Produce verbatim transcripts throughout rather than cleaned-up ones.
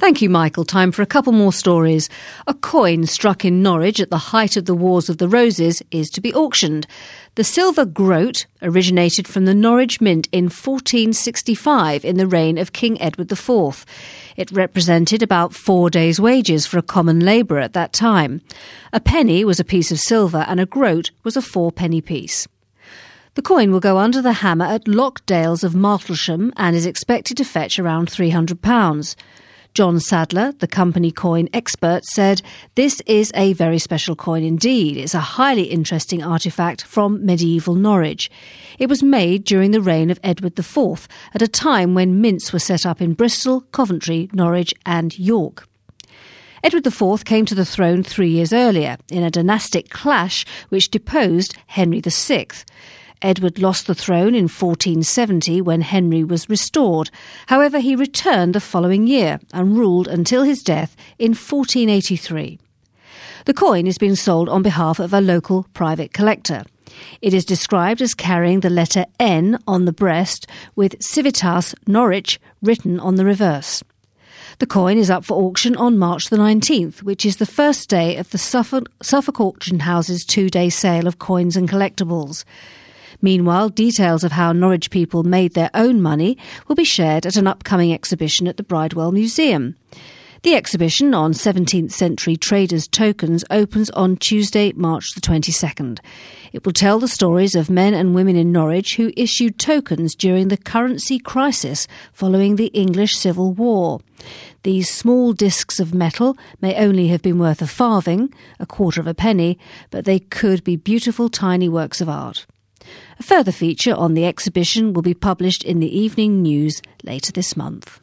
Thank you, Michael. Time for a couple more stories. A coin struck in Norwich at the height of the Wars of the Roses is to be auctioned. The silver groat originated from the Norwich Mint in fourteen sixty-five in the reign of King Edward the Fourth. It represented about four days' wages for a common labourer at that time. A penny was a piece of silver and a groat was a four-penny piece. The coin will go under the hammer at Lockdales of Martlesham and is expected to fetch around three hundred pounds. John Sadler, the company coin expert, said, "This is a very special coin indeed. It's a highly interesting artefact from medieval Norwich. It was made during the reign of Edward the Fourth, at a time when mints were set up in Bristol, Coventry, Norwich and York." Edward the Fourth came to the throne three years earlier, in a dynastic clash which deposed Henry the Sixth. Edward lost the throne in fourteen seventy when Henry was restored. However, he returned the following year and ruled until his death in fourteen eighty-three. The coin is being sold on behalf of a local private collector. It is described as carrying the letter N on the breast with Civitas Norwich written on the reverse. The coin is up for auction on March the nineteenth, which is the first day of the Suffolk, Suffolk Auction House's two-day sale of coins and collectibles. Meanwhile, details of how Norwich people made their own money will be shared at an upcoming exhibition at the Bridewell Museum. The exhibition on seventeenth century traders' tokens opens on Tuesday, March the twenty-second. It will tell the stories of men and women in Norwich who issued tokens during the currency crisis following the English Civil War. These small discs of metal may only have been worth a farthing, a quarter of a penny, but they could be beautiful tiny works of art. A further feature on the exhibition will be published in the Evening News later this month.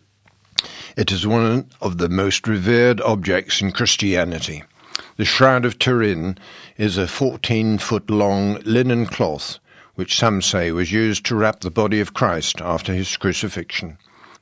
It is one of the most revered objects in Christianity. The Shroud of Turin is a fourteen-foot-long linen cloth, which some say was used to wrap the body of Christ after his crucifixion.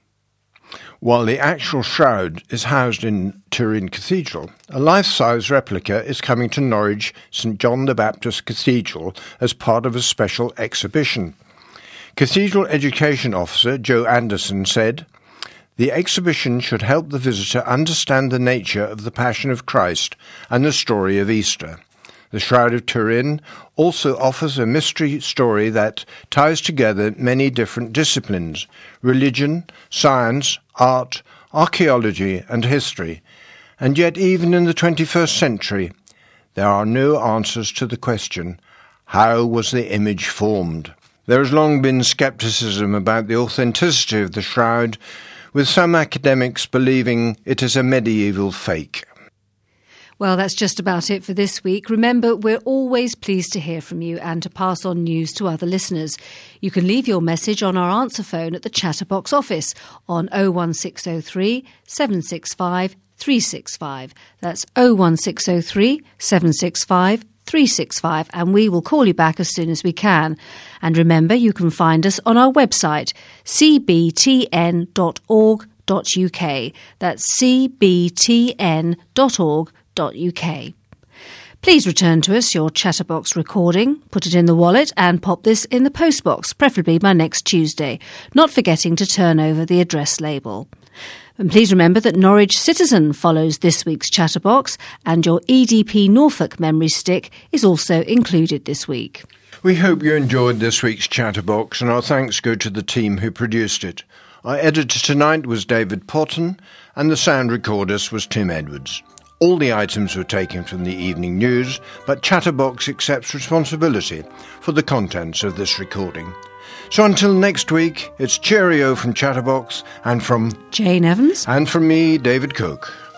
While the actual shroud is housed in Turin Cathedral, a life-size replica is coming to Norwich Saint John the Baptist Cathedral as part of a special exhibition. Cathedral Education Officer Joe Anderson said, "The exhibition should help the visitor understand the nature of the Passion of Christ and the story of Easter. The Shroud of Turin also offers a mystery story that ties together many different disciplines: religion, science, art, archaeology and history. And yet even in the twenty-first century, there are no answers to the question, how was the image formed? There has long been scepticism about the authenticity of the shroud, with some academics believing it is a medieval fake." Well, that's just about it for this week. Remember, we're always pleased to hear from you and to pass on news to other listeners. You can leave your message on our answer phone at the Chatterbox office on oh one six oh three, seven six five, three six five. That's oh one six oh three, seven six five, three six five, and we will call you back as soon as we can. And remember, you can find us on our website, c b t n dot org dot u k. That's c b t n dot org dot u k. Please return to us your Chatterbox recording, put it in the wallet and pop this in the postbox, preferably by next Tuesday, not forgetting to turn over the address label. And please remember that Norwich Citizen follows this week's Chatterbox and your E D P Norfolk memory stick is also included this week. We hope you enjoyed this week's Chatterbox, and our thanks go to the team who produced it. Our editor tonight was David Potton and the sound recordist was Tim Edwards. All the items were taken from the Evening News, but Chatterbox accepts responsibility for the contents of this recording. So until next week, it's cheerio from Chatterbox and from Jane Evans and from me, David Cook.